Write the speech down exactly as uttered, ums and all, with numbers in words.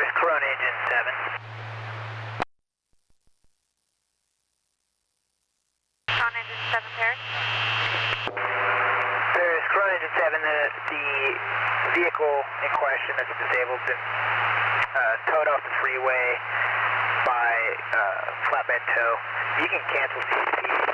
Paris, Corona Engine seven. Corona Engine seven, Paris. Paris, Corona Engine seven, the, the vehicle in question that's disabled has been uh, towed off the freeway by uh, flatbed tow. You can cancel C C P.